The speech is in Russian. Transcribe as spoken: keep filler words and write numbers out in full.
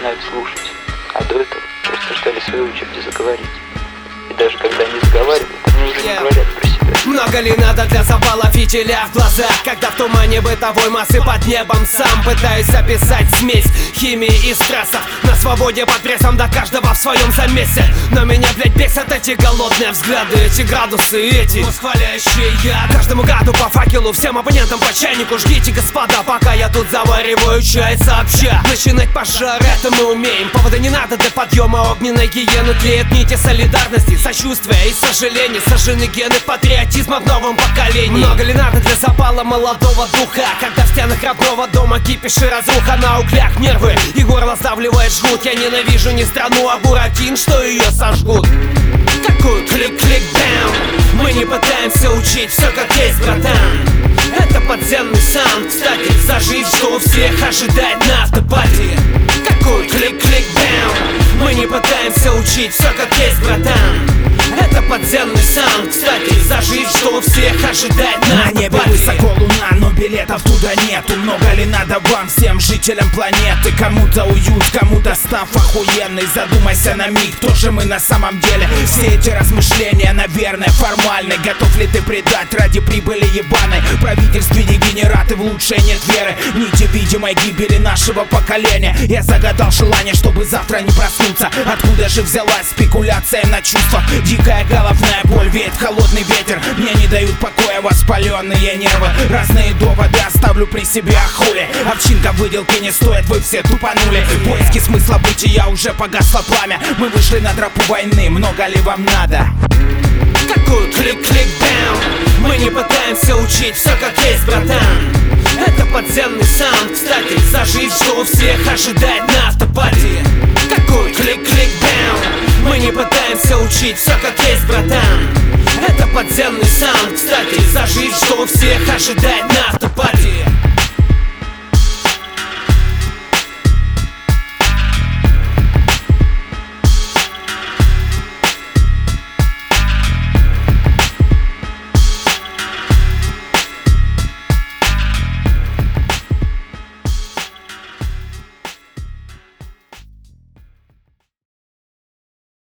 начинают слушать, а до этого просто ждали своей очереди заговорить. И даже когда они заговаривают, они уже не говорят про себя. Много ли надо для запала фитиля в глазах, когда в тумане бытовой массы под небом сам пытаюсь описать смесь химии и стрессов. На свободе под прессом до каждого в своем замесе. Но меня, блять, бесят эти голодные взгляды, эти градусы, эти восхваляющие яд. Каждому гаду по факелу, всем оппонентам по чайнику. Ждите, господа, пока я тут завариваю чай сообща. Начинать пожар, это мы умеем. Повода не надо для подъема огненной гиены. Тлеют нити солидарности, сочувствия и сожаления. Сожжены гены патриотизма в новом поколении. Много ли надо для запала молодого духа, когда в стенах родного дома кипиш и разруха. На углях нервы и горло сдавливает жгут. Я ненавижу не страну, а буратин, что ее сожгут. Такой клик-клик-даун. Мы не пытаемся учить, все как есть, братан. Это подземный саунд, кстати, зажить, что у всех ожидает на автопатии. Такой клик-клик-даун. Мы не пытаемся учить, все как есть, братан. Это подземный саунд, кстати, зажить, что у всех ожидает на, на небе высоко луна, но билетов туда нету. Много ли надо вам, всем жителям планеты? Кому-то уют, кому-то став охуенный. Задумайся на миг, кто же мы на самом деле? Все эти размышления, наверное, формальны. Готов ли ты предать ради прибыли ебаной? Правительстве дегенераты, в лучшее нет веры. Нити видимой гибели нашего поколения. Я загадал желание, чтобы завтра не проснуться. Откуда же взялась спекуляция на чувства? Дикая головная боль, веет холодный ветер. Мне не дают покоя воспаленные нервы. Разные доводы оставлю при себе, а хули. Овчинка выделки не стоит, вы все тупанули. Поиски смысла бытия уже погасло пламя. Мы вышли на тропу войны, много ли вам надо? Какой клик-клик-даун. Мы не пытаемся учить, все как есть, братан. Это подземный саунд, кстати, зажить, что у всех ожидает на автопатии. Какой клик-клик-даун. Мы не пытаемся учить, все как есть, братан. Это подземный саунд, кстати, зажить, что у всех ожидает на автопатии.